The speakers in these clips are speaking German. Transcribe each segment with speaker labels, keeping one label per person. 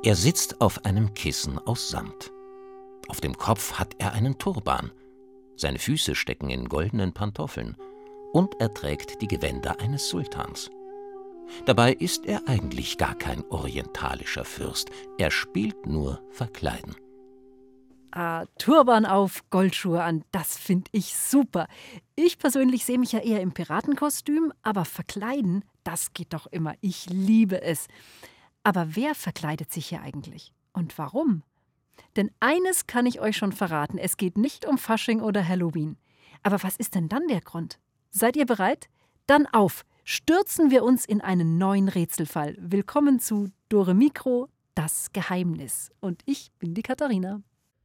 Speaker 1: Er sitzt auf einem Kissen aus Samt. Auf dem Kopf hat er einen Turban. Seine Füße stecken in goldenen Pantoffeln. Und er trägt die Gewänder eines Sultans. Dabei ist er eigentlich gar kein orientalischer Fürst. Er spielt nur Verkleiden.
Speaker 2: Turban auf, Goldschuhe an, das finde ich super. Ich persönlich sehe mich ja eher im Piratenkostüm, aber verkleiden, das geht doch immer. Ich liebe es. Aber wer verkleidet sich hier eigentlich? Und warum? Denn eines kann ich euch schon verraten, es geht nicht um Fasching oder Halloween. Aber was ist denn dann der Grund? Seid ihr bereit? Dann auf! Stürzen wir uns in einen neuen Rätselfall. Willkommen zu Dore Mikro, das Geheimnis. Und ich bin die Katharina.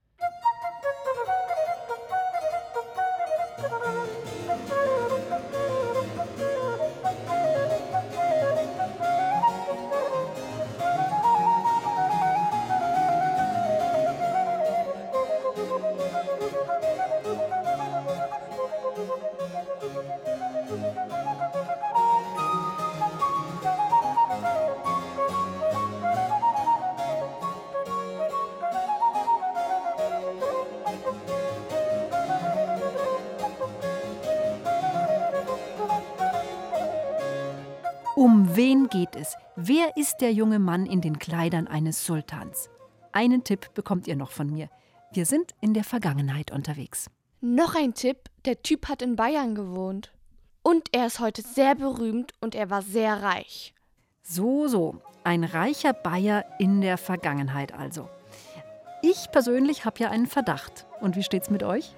Speaker 2: Um wen geht es? Wer ist der junge Mann in den Kleidern eines Sultans? Einen Tipp bekommt ihr noch von mir. Wir sind in der Vergangenheit unterwegs.
Speaker 3: Noch ein Tipp, der Typ hat in Bayern gewohnt. Und er ist heute sehr berühmt und er war sehr reich.
Speaker 2: So, ein reicher Bayer in der Vergangenheit also. Ich persönlich habe ja einen Verdacht. Und wie steht's mit euch?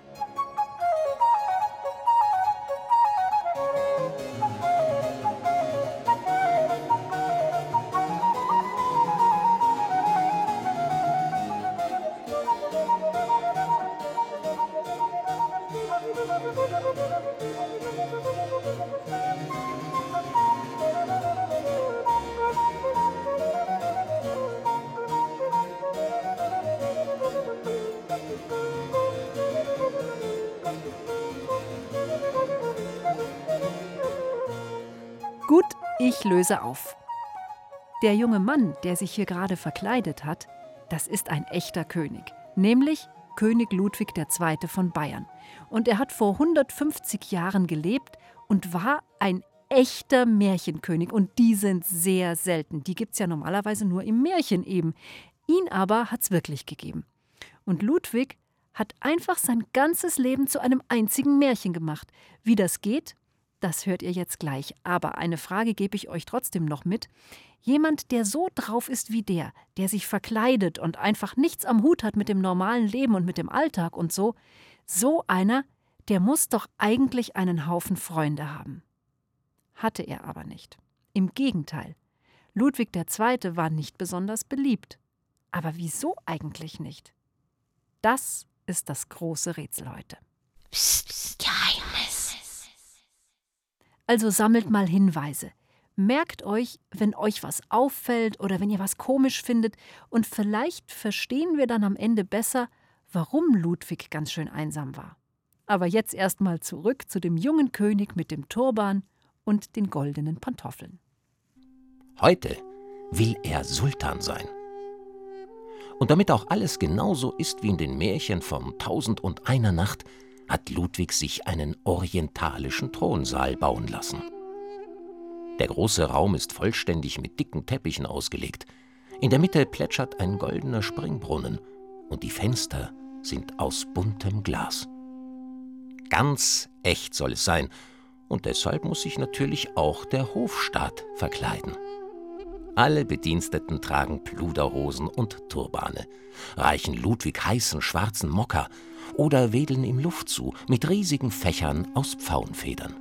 Speaker 2: Gut, ich löse auf. Der junge Mann, der sich hier gerade verkleidet hat, das ist ein echter König, nämlich König Ludwig II. Von Bayern. Und er hat vor 150 Jahren gelebt und war ein echter Märchenkönig. Und die sind sehr selten. Die gibt es ja normalerweise nur im Märchen eben. Ihn aber hat es wirklich gegeben. Und Ludwig hat einfach sein ganzes Leben zu einem einzigen Märchen gemacht. Wie das geht, das hört ihr jetzt gleich. Aber eine Frage gebe ich euch trotzdem noch mit. Jemand, der so drauf ist wie der sich verkleidet und einfach nichts am Hut hat mit dem normalen Leben und mit dem Alltag und so einer, der muss doch eigentlich einen Haufen Freunde haben. Hatte er aber nicht. Im Gegenteil. Ludwig II. War nicht besonders beliebt. Aber wieso eigentlich nicht? Das ist das große Rätsel heute.
Speaker 3: Psst, psst, Geheimnis.
Speaker 2: Also sammelt mal Hinweise. Merkt euch, wenn euch was auffällt oder wenn ihr was komisch findet. Und vielleicht verstehen wir dann am Ende besser, warum Ludwig ganz schön einsam war. Aber jetzt erstmal zurück zu dem jungen König mit dem Turban und den goldenen Pantoffeln.
Speaker 1: Heute will er Sultan sein. Und damit auch alles genauso ist wie in den Märchen von 1001 Nacht, hat Ludwig sich einen orientalischen Thronsaal bauen lassen. Der große Raum ist vollständig mit dicken Teppichen ausgelegt. In der Mitte plätschert ein goldener Springbrunnen und die Fenster sind aus buntem Glas. Ganz echt soll es sein und deshalb muss sich natürlich auch der Hofstaat verkleiden. Alle Bediensteten tragen Pluderhosen und Turbane, reichen Ludwig heißen schwarzen Mokka oder wedeln ihm Luft zu mit riesigen Fächern aus Pfauenfedern.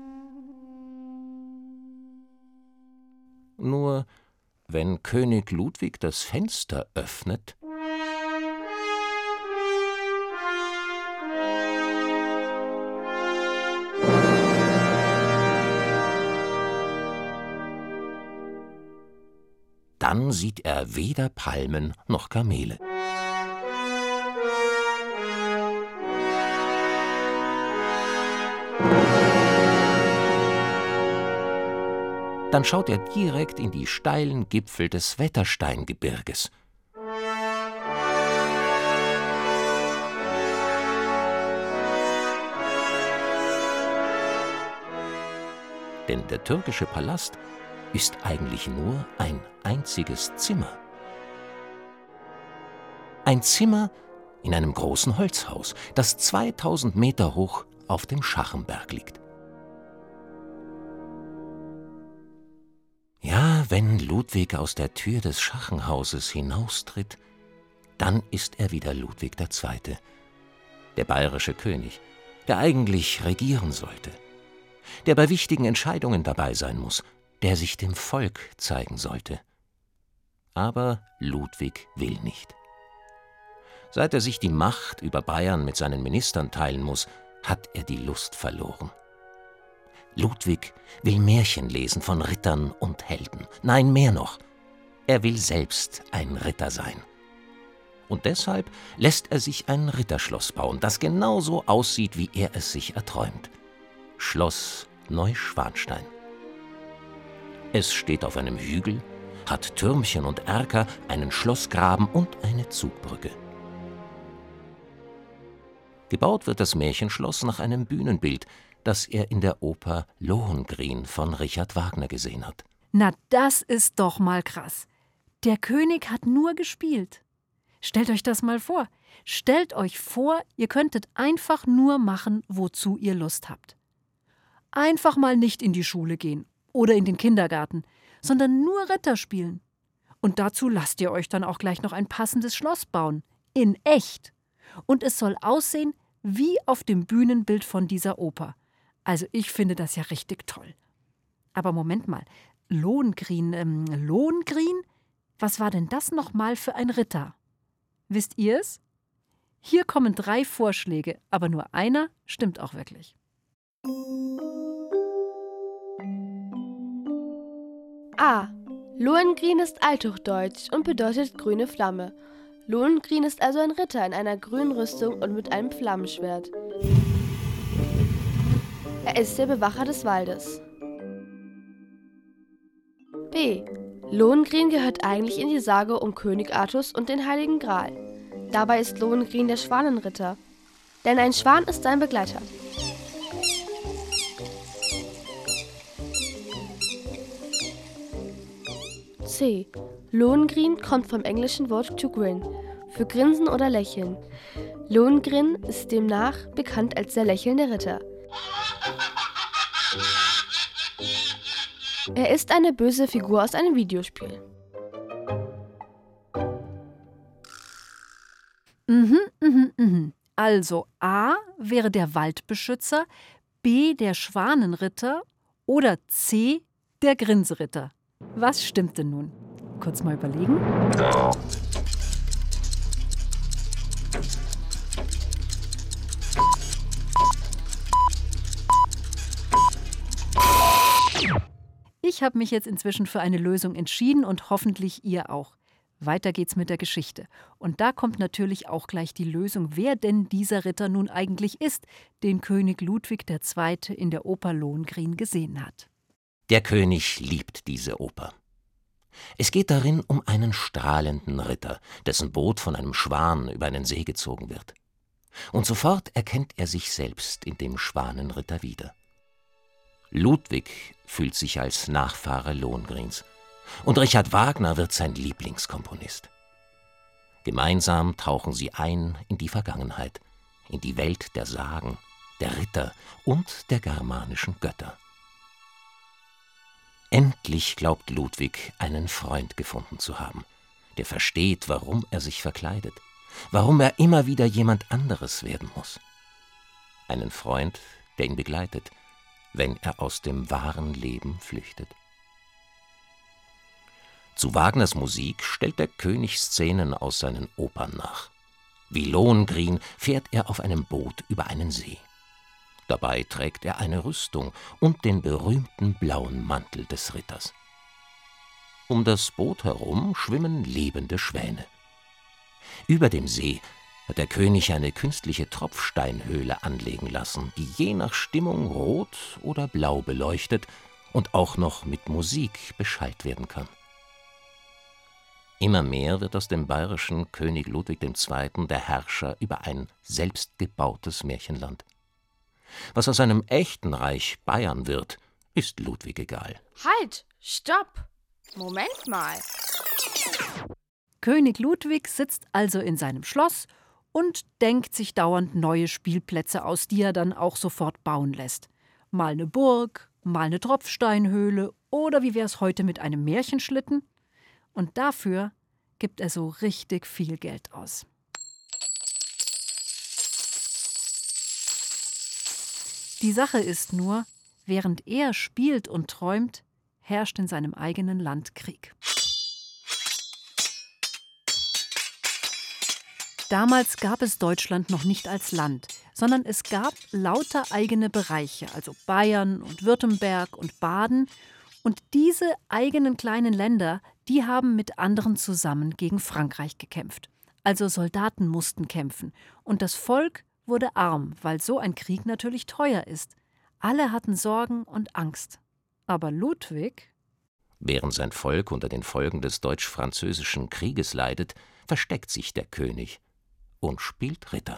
Speaker 1: Nur wenn König Ludwig das Fenster öffnet, dann sieht er weder Palmen noch Kamele. Dann schaut er direkt in die steilen Gipfel des Wettersteingebirges. Denn der türkische Palast ist eigentlich nur ein einziges Zimmer. Ein Zimmer in einem großen Holzhaus, das 2000 Meter hoch auf dem Schachenberg liegt. Ja, wenn Ludwig aus der Tür des Schachenhauses hinaustritt, dann ist er wieder Ludwig II., der bayerische König, der eigentlich regieren sollte, der bei wichtigen Entscheidungen dabei sein muss, der sich dem Volk zeigen sollte. Aber Ludwig will nicht. Seit er sich die Macht über Bayern mit seinen Ministern teilen muss, hat er die Lust verloren. Ludwig will Märchen lesen von Rittern und Helden. Nein, mehr noch. Er will selbst ein Ritter sein. Und deshalb lässt er sich ein Ritterschloss bauen, das genauso aussieht, wie er es sich erträumt. Schloss Neuschwanstein. Es steht auf einem Hügel, hat Türmchen und Erker, einen Schlossgraben und eine Zugbrücke. Gebaut wird das Märchenschloss nach einem Bühnenbild, das er in der Oper Lohengrin von Richard Wagner gesehen hat.
Speaker 2: Na, das ist doch mal krass. Der König hat nur gespielt. Stellt euch das mal vor. Stellt euch vor, ihr könntet einfach nur machen, wozu ihr Lust habt. Einfach mal nicht in die Schule gehen oder in den Kindergarten, sondern nur Ritter spielen. Und dazu lasst ihr euch dann auch gleich noch ein passendes Schloss bauen. In echt. Und es soll aussehen wie auf dem Bühnenbild von dieser Oper. Also ich finde das ja richtig toll. Aber Moment mal, Lohengrin? Was war denn das nochmal für ein Ritter? Wisst ihr es? Hier kommen 3 Vorschläge, aber nur einer stimmt auch wirklich.
Speaker 3: A. Lohengrin ist Althochdeutsch und bedeutet grüne Flamme. Lohengrin ist also ein Ritter in einer grünen Rüstung und mit einem Flammenschwert. Er ist der Bewacher des Waldes. B. Lohengrin gehört eigentlich in die Sage um König Artus und den Heiligen Gral. Dabei ist Lohengrin der Schwanenritter, denn ein Schwan ist sein Begleiter. C. Lohengrin kommt vom englischen Wort to grin, für Grinsen oder Lächeln. Lohengrin ist demnach bekannt als der lächelnde Ritter. Er ist eine böse Figur aus einem Videospiel.
Speaker 2: Also A wäre der Waldbeschützer, B der Schwanenritter oder C der Grinseritter. Was stimmt denn nun? Kurz mal überlegen. Ich habe mich jetzt inzwischen für eine Lösung entschieden und hoffentlich ihr auch. Weiter geht's mit der Geschichte. Und da kommt natürlich auch gleich die Lösung, wer denn dieser Ritter nun eigentlich ist, den König Ludwig II. In der Oper Lohengrin gesehen hat.
Speaker 1: Der König liebt diese Oper. Es geht darin um einen strahlenden Ritter, dessen Boot von einem Schwan über einen See gezogen wird. Und sofort erkennt er sich selbst in dem Schwanenritter wieder. Ludwig fühlt sich als Nachfahre Lohengrins und Richard Wagner wird sein Lieblingskomponist. Gemeinsam tauchen sie ein in die Vergangenheit, in die Welt der Sagen, der Ritter und der germanischen Götter. Endlich glaubt Ludwig, einen Freund gefunden zu haben, der versteht, warum er sich verkleidet, warum er immer wieder jemand anderes werden muss. Einen Freund, der ihn begleitet, wenn er aus dem wahren Leben flüchtet. Zu Wagners Musik stellt der König Szenen aus seinen Opern nach. Wie Lohengrin fährt er auf einem Boot über einen See. Dabei trägt er eine Rüstung und den berühmten blauen Mantel des Ritters. Um das Boot herum schwimmen lebende Schwäne. Über dem See hat der König eine künstliche Tropfsteinhöhle anlegen lassen, die je nach Stimmung rot oder blau beleuchtet und auch noch mit Musik beschallt werden kann. Immer mehr wird aus dem bayerischen König Ludwig II. Der Herrscher über ein selbstgebautes Märchenland. Was aus einem echten Reich Bayern wird, ist Ludwig egal.
Speaker 3: Halt, stopp! Moment mal.
Speaker 2: König Ludwig sitzt also in seinem Schloss und denkt sich dauernd neue Spielplätze aus, die er dann auch sofort bauen lässt. Mal eine Burg, mal eine Tropfsteinhöhle oder wie wär's heute mit einem Märchenschlitten? Und dafür gibt er so richtig viel Geld aus. Die Sache ist nur, während er spielt und träumt, herrscht in seinem eigenen Land Krieg. Damals gab es Deutschland noch nicht als Land, sondern es gab lauter eigene Bereiche, also Bayern und Württemberg und Baden. Und diese eigenen kleinen Länder, die haben mit anderen zusammen gegen Frankreich gekämpft. Also Soldaten mussten kämpfen. Und das Volk wurde arm, weil so ein Krieg natürlich teuer ist. Alle hatten Sorgen und Angst. Aber Ludwig...
Speaker 1: Während sein Volk unter den Folgen des Deutsch-Französischen Krieges leidet, versteckt sich der König und spielt Ritter.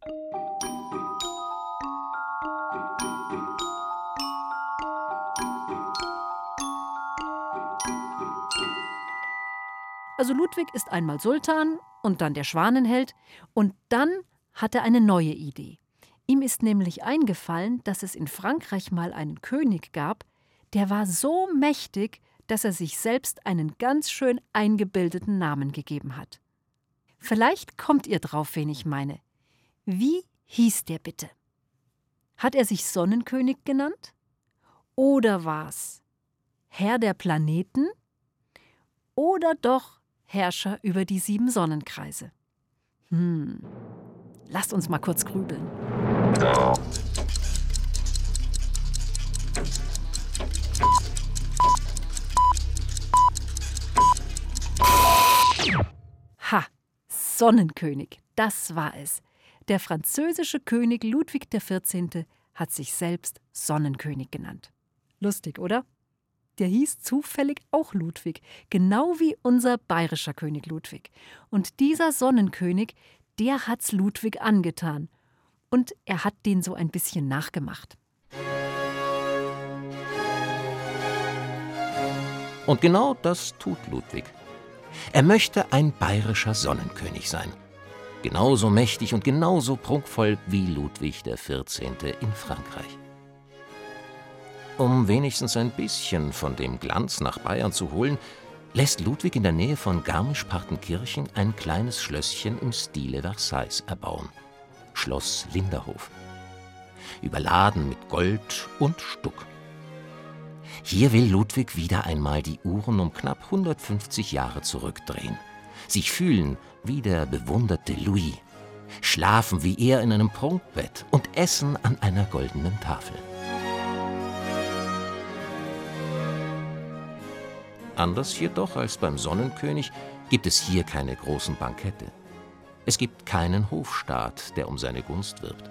Speaker 2: Also Ludwig ist einmal Sultan und dann der Schwanenheld und dann hat er eine neue Idee. Ihm ist nämlich eingefallen, dass es in Frankreich mal einen König gab, der war so mächtig, dass er sich selbst einen ganz schön eingebildeten Namen gegeben hat. Vielleicht kommt ihr drauf, wen ich meine. Wie hieß der bitte? Hat er sich Sonnenkönig genannt? Oder war's Herr der Planeten? Oder doch Herrscher über die 7 Sonnenkreise? Lasst uns mal kurz grübeln. Ha! Sonnenkönig, das war es. Der französische König Ludwig XIV. Hat sich selbst Sonnenkönig genannt. Lustig, oder? Der hieß zufällig auch Ludwig, genau wie unser bayerischer König Ludwig. Und dieser Sonnenkönig, der hat's Ludwig angetan. Und er hat den so ein bisschen nachgemacht.
Speaker 1: Und genau das tut Ludwig. Er möchte ein bayerischer Sonnenkönig sein. Genauso mächtig und genauso prunkvoll wie Ludwig XIV. In Frankreich. Um wenigstens ein bisschen von dem Glanz nach Bayern zu holen, lässt Ludwig in der Nähe von Garmisch-Partenkirchen ein kleines Schlösschen im Stile Versailles erbauen. Schloss Linderhof. Überladen mit Gold und Stuck. Hier will Ludwig wieder einmal die Uhren um knapp 150 Jahre zurückdrehen. Sich fühlen wie der bewunderte Louis. Schlafen wie er in einem Prunkbett und essen an einer goldenen Tafel. Anders jedoch als beim Sonnenkönig gibt es hier keine großen Bankette. Es gibt keinen Hofstaat, der um seine Gunst wirbt.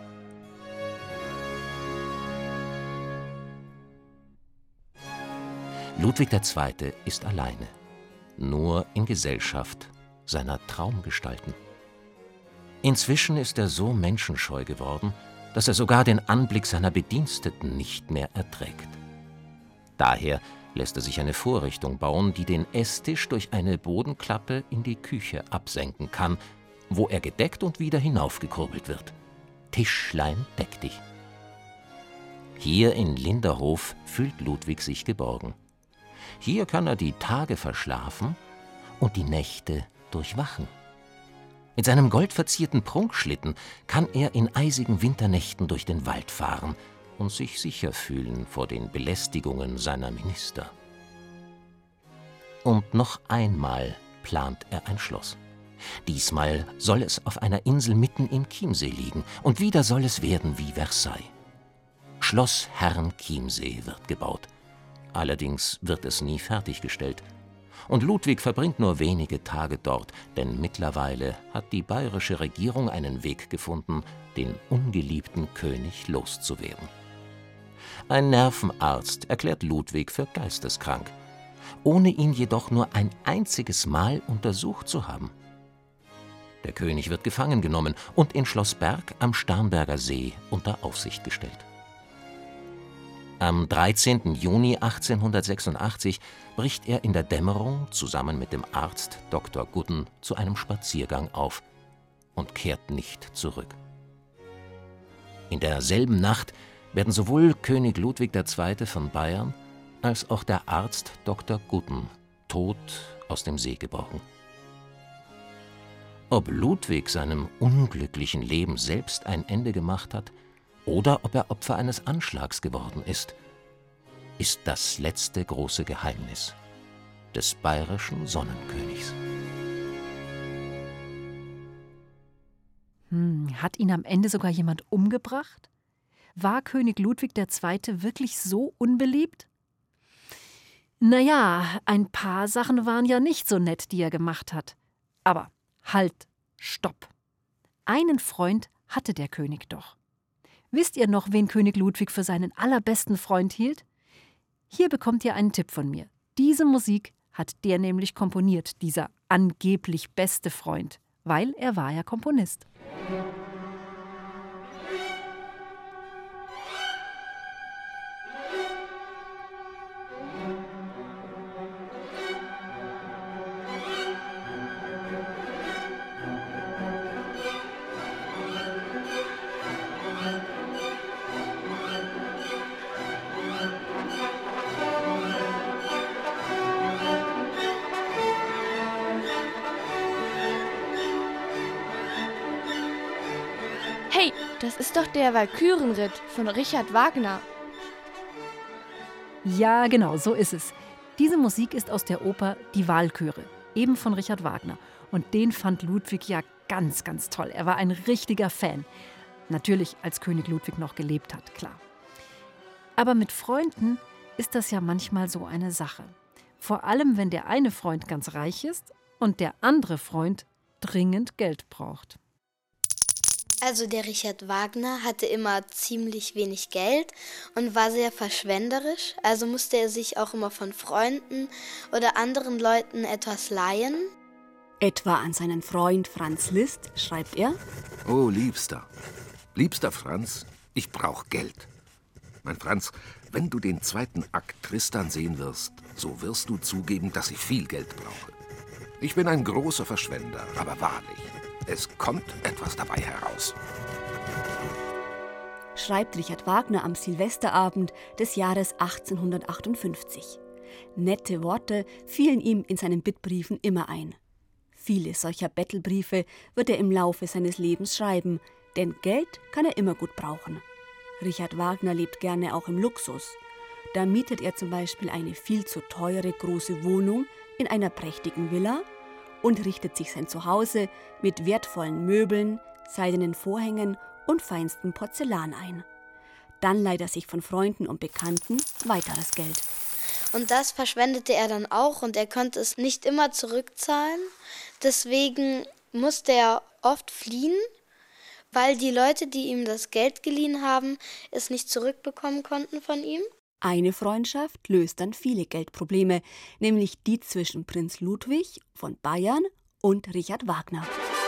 Speaker 1: Ludwig II. Ist alleine, nur in Gesellschaft seiner Traumgestalten. Inzwischen ist er so menschenscheu geworden, dass er sogar den Anblick seiner Bediensteten nicht mehr erträgt. Daher lässt er sich eine Vorrichtung bauen, die den Esstisch durch eine Bodenklappe in die Küche absenken kann, wo er gedeckt und wieder hinaufgekurbelt wird. Tischlein, deck dich. Hier in Linderhof fühlt Ludwig sich geborgen. Hier kann er die Tage verschlafen und die Nächte durchwachen. Mit seinem goldverzierten Prunkschlitten kann er in eisigen Winternächten durch den Wald fahren und sich sicher fühlen vor den Belästigungen seiner Minister. Und noch einmal plant er ein Schloss. Diesmal soll es auf einer Insel mitten im Chiemsee liegen und wieder soll es werden wie Versailles. Schloss Herrenchiemsee wird gebaut. Allerdings wird es nie fertiggestellt. Und Ludwig verbringt nur wenige Tage dort, denn mittlerweile hat die bayerische Regierung einen Weg gefunden, den ungeliebten König loszuwerden. Ein Nervenarzt erklärt Ludwig für geisteskrank, ohne ihn jedoch nur ein einziges Mal untersucht zu haben. Der König wird gefangen genommen und in Schloss Berg am Starnberger See unter Aufsicht gestellt. Am 13. Juni 1886 bricht er in der Dämmerung zusammen mit dem Arzt Dr. Gudden zu einem Spaziergang auf und kehrt nicht zurück. In derselben Nacht werden sowohl König Ludwig II. Von Bayern als auch der Arzt Dr. Gudden tot aus dem See gebrochen. Ob Ludwig seinem unglücklichen Leben selbst ein Ende gemacht hat oder ob er Opfer eines Anschlags geworden ist das letzte große Geheimnis des bayerischen Sonnenkönigs.
Speaker 2: Hat ihn am Ende sogar jemand umgebracht? War König Ludwig II. Wirklich so unbeliebt? Naja, ein paar Sachen waren ja nicht so nett, die er gemacht hat. Aber halt, stopp. Einen Freund hatte der König doch. Wisst ihr noch, wen König Ludwig für seinen allerbesten Freund hielt? Hier bekommt ihr einen Tipp von mir. Diese Musik hat der nämlich komponiert, dieser angeblich beste Freund, weil er war ja Komponist.
Speaker 3: Hey, das ist doch der Walkürenritt von Richard Wagner.
Speaker 2: Ja, genau, so ist es. Diese Musik ist aus der Oper Die Walküre, eben von Richard Wagner. Und den fand Ludwig ja ganz, ganz toll. Er war ein richtiger Fan. Natürlich, als König Ludwig noch gelebt hat, klar. Aber mit Freunden ist das ja manchmal so eine Sache. Vor allem, wenn der eine Freund ganz reich ist und der andere Freund dringend Geld braucht.
Speaker 4: Also der Richard Wagner hatte immer ziemlich wenig Geld und war sehr verschwenderisch, also musste er sich auch immer von Freunden oder anderen Leuten etwas leihen.
Speaker 5: Etwa an seinen Freund Franz Liszt schreibt er:
Speaker 6: Oh, Liebster Franz, ich brauch Geld. Mein Franz, wenn du den zweiten Akt Tristan sehen wirst, so wirst du zugeben, dass ich viel Geld brauche. Ich bin ein großer Verschwender, aber wahrlich, es kommt etwas dabei heraus.
Speaker 5: Schreibt Richard Wagner am Silvesterabend des Jahres 1858. Nette Worte fielen ihm in seinen Bittbriefen immer ein. Viele solcher Bettelbriefe wird er im Laufe seines Lebens schreiben, denn Geld kann er immer gut brauchen. Richard Wagner lebt gerne auch im Luxus. Da mietet er zum Beispiel eine viel zu teure große Wohnung in einer prächtigen Villa und richtet sich sein Zuhause mit wertvollen Möbeln, seidenen Vorhängen und feinstem Porzellan ein. Dann leiht er sich von Freunden und Bekannten weiteres Geld.
Speaker 4: Und das verschwendete er dann auch und er konnte es nicht immer zurückzahlen. Deswegen musste er oft fliehen, weil die Leute, die ihm das Geld geliehen haben, es nicht zurückbekommen konnten von ihm.
Speaker 5: Eine Freundschaft löst dann viele Geldprobleme, nämlich die zwischen Prinz Ludwig von Bayern und Richard Wagner.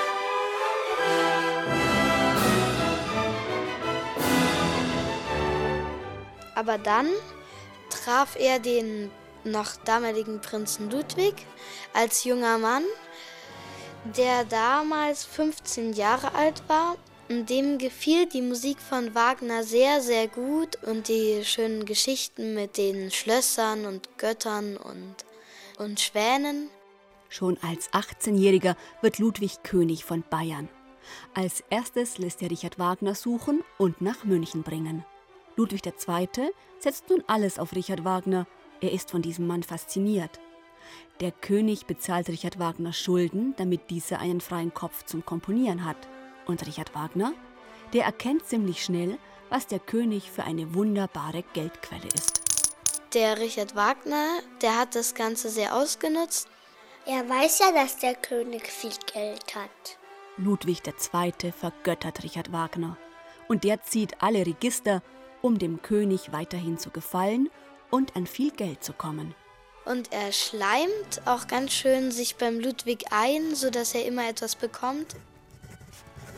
Speaker 4: Aber dann traf er den noch damaligen Prinzen Ludwig als junger Mann, der damals 15 Jahre alt war. Und dem gefiel die Musik von Wagner sehr, sehr gut und die schönen Geschichten mit den Schlössern und Göttern und Schwänen.
Speaker 5: Schon als 18-Jähriger wird Ludwig König von Bayern. Als erstes lässt er Richard Wagner suchen und nach München bringen. Ludwig II. Setzt nun alles auf Richard Wagner. Er ist von diesem Mann fasziniert. Der König bezahlt Richard Wagner Schulden, damit dieser einen freien Kopf zum Komponieren hat. Und Richard Wagner, der erkennt ziemlich schnell, was der König für eine wunderbare Geldquelle ist.
Speaker 4: Der Richard Wagner, der hat das Ganze sehr ausgenutzt.
Speaker 7: Er weiß ja, dass der König viel Geld hat.
Speaker 5: Ludwig II. Vergöttert Richard Wagner. Und der zieht alle Register, um dem König weiterhin zu gefallen und an viel Geld zu kommen.
Speaker 4: Und er schleimt auch ganz schön sich beim Ludwig ein, sodass er immer etwas bekommt.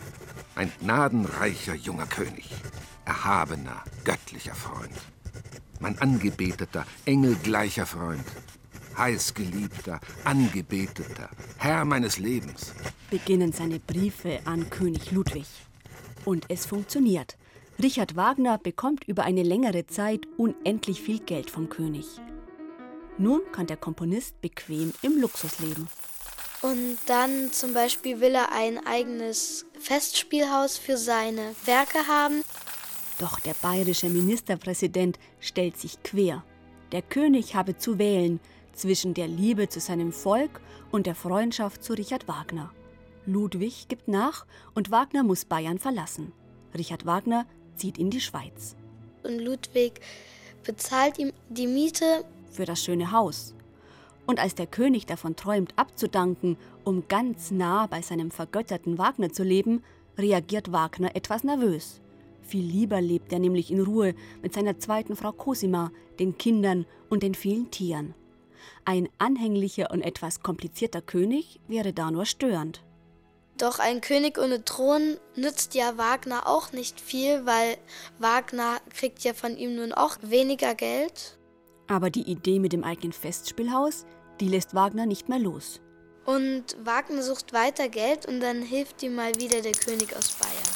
Speaker 6: Ein gnadenreicher junger König, erhabener, göttlicher Freund. mein angebeteter, engelgleicher Freund, heißgeliebter, angebeteter, Herr meines Lebens.
Speaker 5: Beginnen seine Briefe an König Ludwig. Und es funktioniert. Richard Wagner bekommt über eine längere Zeit unendlich viel Geld vom König. Nun kann der Komponist bequem im Luxus leben.
Speaker 4: Und dann zum Beispiel will er ein eigenes Festspielhaus für seine Werke haben.
Speaker 5: Doch der bayerische Ministerpräsident stellt sich quer. Der König habe zu wählen zwischen der Liebe zu seinem Volk und der Freundschaft zu Richard Wagner. Ludwig gibt nach und Wagner muss Bayern verlassen. Richard Wagner zieht in die Schweiz.
Speaker 4: Und Ludwig bezahlt ihm die Miete
Speaker 5: für das schöne Haus. Und als der König davon träumt, abzudanken, um ganz nah bei seinem vergötterten Wagner zu leben, reagiert Wagner etwas nervös. Viel lieber lebt er nämlich in Ruhe mit seiner zweiten Frau Cosima, den Kindern und den vielen Tieren. Ein anhänglicher und etwas komplizierter König wäre da nur störend.
Speaker 4: Doch ein König ohne Thron nützt ja Wagner auch nicht viel, weil Wagner kriegt ja von ihm nun auch weniger Geld.
Speaker 5: Aber die Idee mit dem eigenen Festspielhaus, die lässt Wagner nicht mehr los.
Speaker 4: Und Wagner sucht weiter Geld und dann hilft ihm mal wieder der König aus Bayern.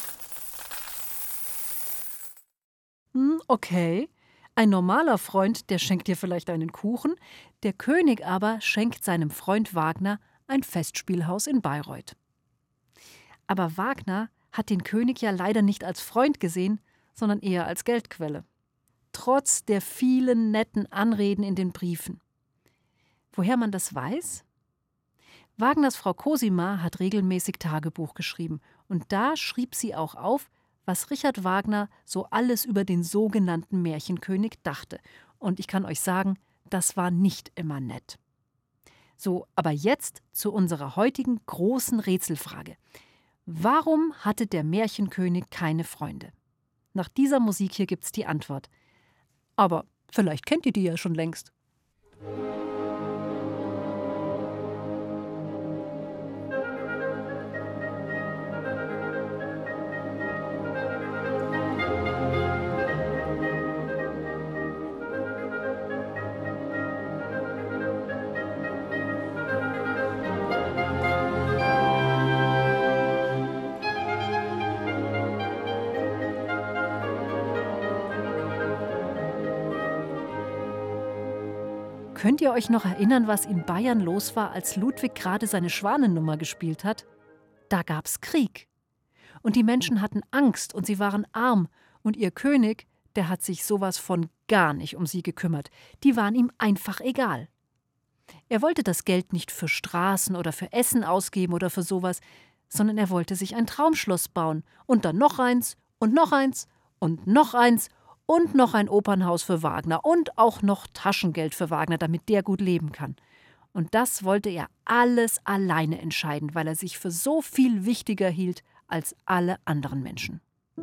Speaker 2: Okay, ein normaler Freund, der schenkt dir vielleicht einen Kuchen, der König aber schenkt seinem Freund Wagner ein Festspielhaus in Bayreuth. Aber Wagner hat den König ja leider nicht als Freund gesehen, sondern eher als Geldquelle. Trotz der vielen netten Anreden in den Briefen. Woher man das weiß? Wagners Frau Cosima hat regelmäßig Tagebuch geschrieben und da schrieb sie auch auf, was Richard Wagner so alles über den sogenannten Märchenkönig dachte. Und ich kann euch sagen, das war nicht immer nett. So, aber jetzt zu unserer heutigen großen Rätselfrage. Warum hatte der Märchenkönig keine Freunde? Nach dieser Musik hier gibt's die Antwort. Aber vielleicht kennt ihr die ja schon längst. Könnt ihr euch noch erinnern, was in Bayern los war, als Ludwig gerade seine Schwanennummer gespielt hat? Da gab's Krieg. Und die Menschen hatten Angst und sie waren arm. Und ihr König, der hat sich sowas von gar nicht um sie gekümmert. Die waren ihm einfach egal. Er wollte das Geld nicht für Straßen oder für Essen ausgeben oder für sowas, sondern er wollte sich ein Traumschloss bauen. Und dann noch eins und noch eins und noch eins. Und noch ein Opernhaus für Wagner und auch noch Taschengeld für Wagner, damit der gut leben kann. Und das wollte er alles alleine entscheiden, weil er sich für so viel wichtiger hielt als alle anderen Menschen.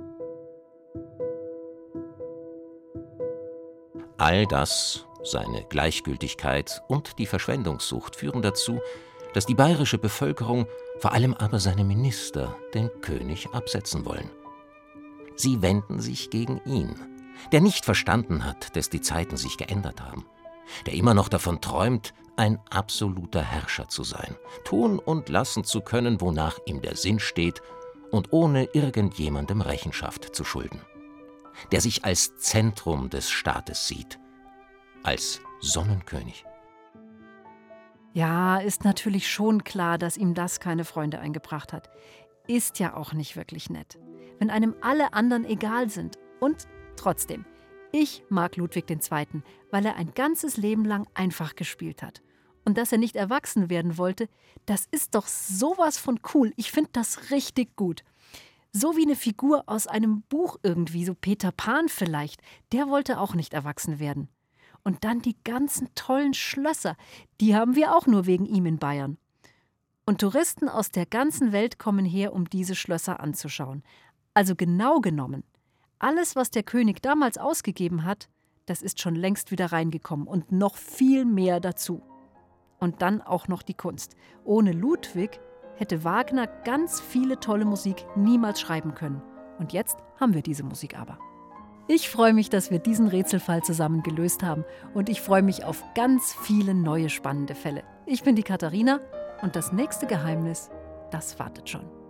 Speaker 1: All das, seine Gleichgültigkeit und die Verschwendungssucht führen dazu, dass die bayerische Bevölkerung, vor allem aber seine Minister, den König absetzen wollen. Sie wenden sich gegen ihn, der nicht verstanden hat, dass die Zeiten sich geändert haben, der immer noch davon träumt, ein absoluter Herrscher zu sein, tun und lassen zu können, wonach ihm der Sinn steht und ohne irgendjemandem Rechenschaft zu schulden, der sich als Zentrum des Staates sieht, als Sonnenkönig.
Speaker 2: Ja, ist natürlich schon klar, dass ihm das keine Freunde eingebracht hat. Ist ja auch nicht wirklich nett, wenn einem alle anderen egal sind. Und trotzdem, ich mag Ludwig II., weil er ein ganzes Leben lang einfach gespielt hat. Und dass er nicht erwachsen werden wollte, das ist doch sowas von cool. Ich finde das richtig gut. So wie eine Figur aus einem Buch irgendwie, so Peter Pan vielleicht. Der wollte auch nicht erwachsen werden. Und dann die ganzen tollen Schlösser, die haben wir auch nur wegen ihm in Bayern. Und Touristen aus der ganzen Welt kommen her, um diese Schlösser anzuschauen. Also genau genommen, alles, was der König damals ausgegeben hat, das ist schon längst wieder reingekommen und noch viel mehr dazu. Und dann auch noch die Kunst. Ohne Ludwig hätte Wagner ganz viele tolle Musik niemals schreiben können. Und jetzt haben wir diese Musik aber. Ich freue mich, dass wir diesen Rätselfall zusammen gelöst haben und ich freue mich auf ganz viele neue spannende Fälle. Ich bin die Katharina und das nächste Geheimnis, das wartet schon.